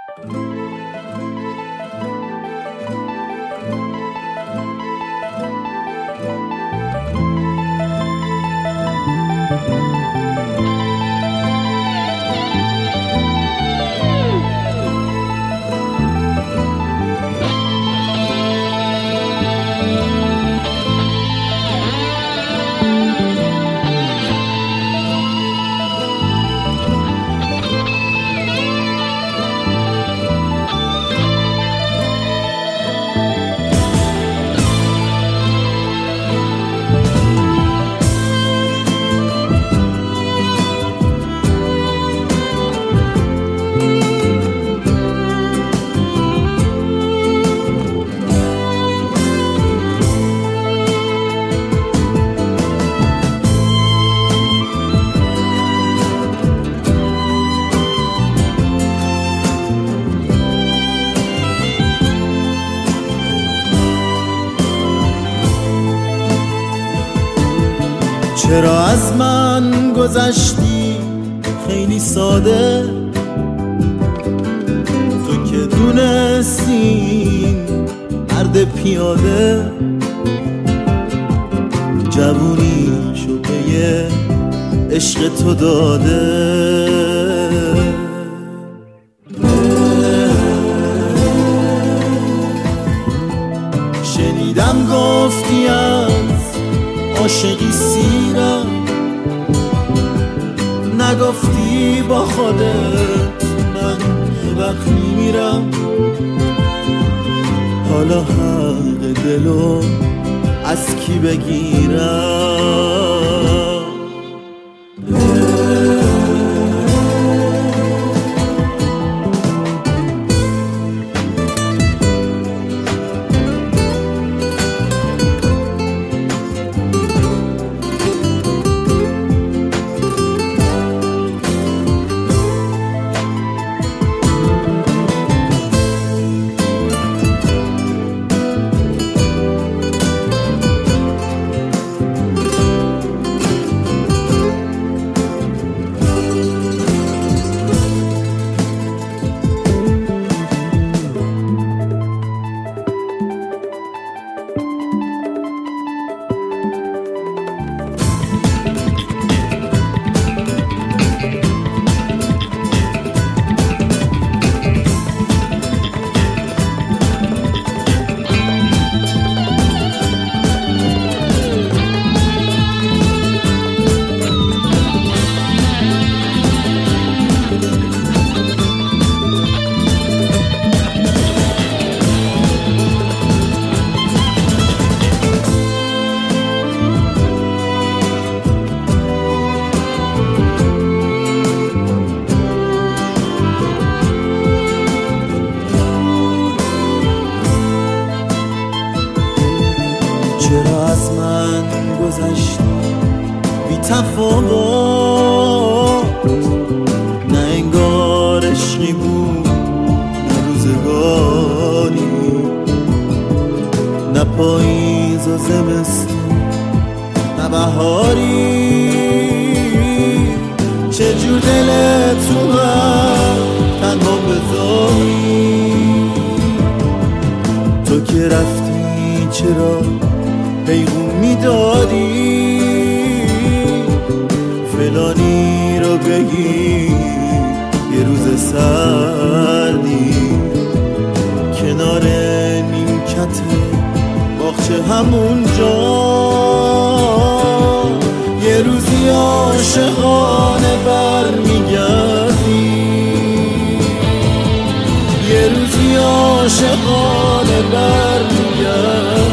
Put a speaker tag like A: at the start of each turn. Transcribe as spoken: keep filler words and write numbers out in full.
A: چرا از من گذشتی خیلی ساده، تو که دونستی مرد پیاده جوونیشو به یه عشق تو داده. شنیدم گفتی از عاشقی سیرم، نگفتی با خودت من وقت میمیرم. حالا حق دلو از کی بگیرم؟ چرا از من گذشتی بی تفاوت، نه انگار عشقی بود نه روزگاری، نه پاییز و زمستون نه بهاری. چجور دلت تو من تنها بذاری؟ تو که رفتی چرا پیغون میدادی؟ فلانی رو بگی یه روز سردی کنار نیمکت باغچه همونجا یه روزی عاشقانه برمیگردی، یه روزی عاشقانه برمیگردی.